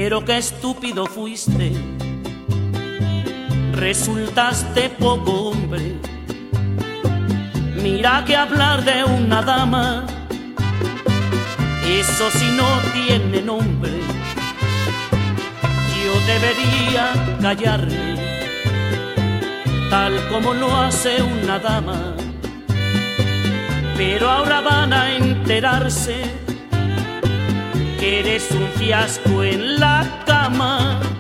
Pero qué estúpido fuiste, resultaste poco hombre. Mira que hablar de una dama, eso sí no tiene nombre. Yo debería callarme, tal como lo hace una dama. Pero ahora van a enterarse que eres un fiasco en la cama.